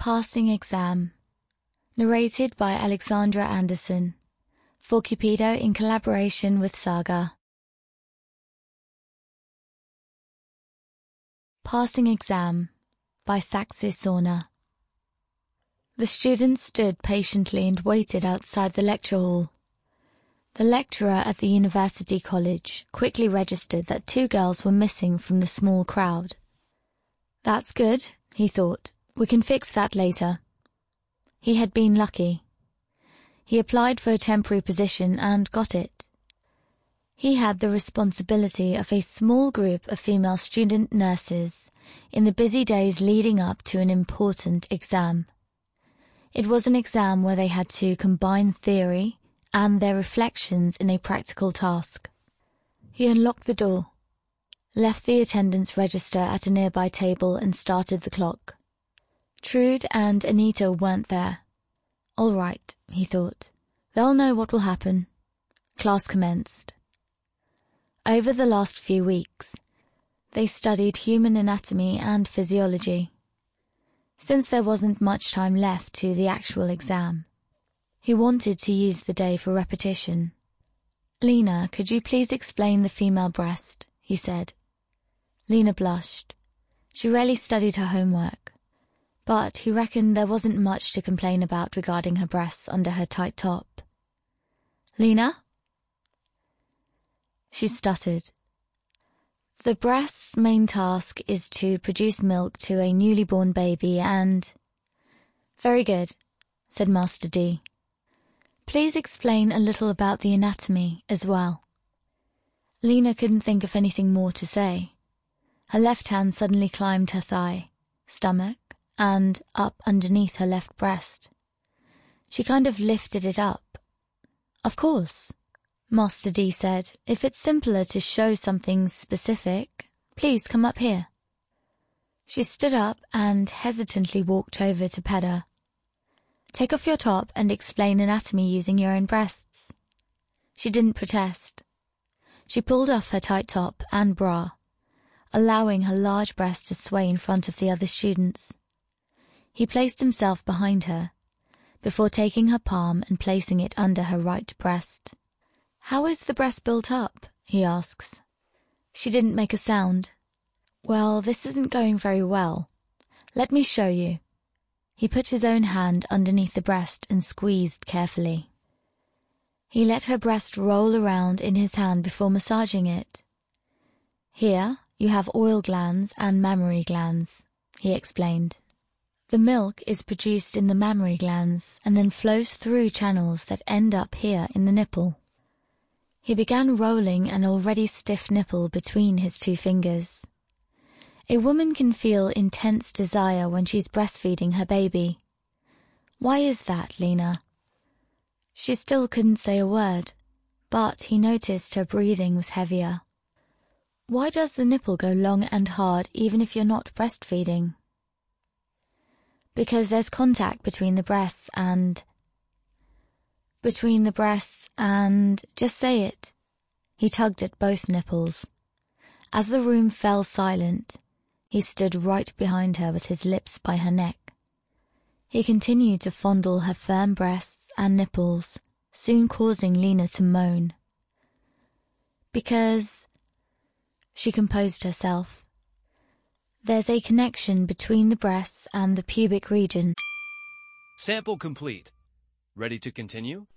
Passing Exam. Narrated by Alexandra Anderson. For Cupido in collaboration with Saga. Passing Exam by Saxi Sorna. The students stood patiently and waited outside the lecture hall. The lecturer at the university college quickly registered that 2 girls were missing from the small crowd. That's good, he thought. We can fix that later. He had been lucky. He applied for a temporary position and got it. He had the responsibility of a small group of female student nurses in the busy days leading up to an important exam. It was an exam where they had to combine theory and their reflections in a practical task. He unlocked the door, left the attendance register at a nearby table and started the clock. Trude and Anita weren't there. All right, he thought. They'll know what will happen. Class commenced. Over the last few weeks, they studied human anatomy and physiology. Since there wasn't much time left to the actual exam, he wanted to use the day for repetition. Lena, could you please explain the female breast? He said. Lena blushed. She rarely studied her homework, but he reckoned there wasn't much to complain about regarding her breasts under her tight top. Lena? She stuttered. The breast's main task is to produce milk to a newly born baby and... Very good, said Master D. Please explain a little about the anatomy as well. Lena couldn't think of anything more to say. Her left hand suddenly climbed her thigh, stomach, and up underneath her left breast. She kind of lifted it up. Of course, Master D said, if it's simpler to show something specific, please come up here. She stood up and hesitantly walked over to pet her. Take off your top and explain anatomy using your own breasts. She didn't protest. She pulled off her tight top and bra, allowing her large breast to sway in front of the other students. He placed himself behind her, before taking her palm and placing it under her right breast. How is the breast built up? He asks. She didn't make a sound. Well, this isn't going very well. Let me show you. He put his own hand underneath the breast and squeezed carefully. He let her breast roll around in his hand before massaging it. Here, you have oil glands and mammary glands, he explained. The milk is produced in the mammary glands and then flows through channels that end up here in the nipple. He began rolling an already stiff nipple between his 2 fingers. A woman can feel intense desire when she's breastfeeding her baby. Why is that, Lena? She still couldn't say a word, but he noticed her breathing was heavier. Why does the nipple go long and hard even if you're not breastfeeding? Because there's contact between the breasts and... Just say it. He tugged at both nipples. As the room fell silent, he stood right behind her with his lips by her neck. He continued to fondle her firm breasts and nipples, soon causing Lena to moan. Because... She composed herself. There's a connection between the breasts and the pubic region. Sample complete. Ready to continue?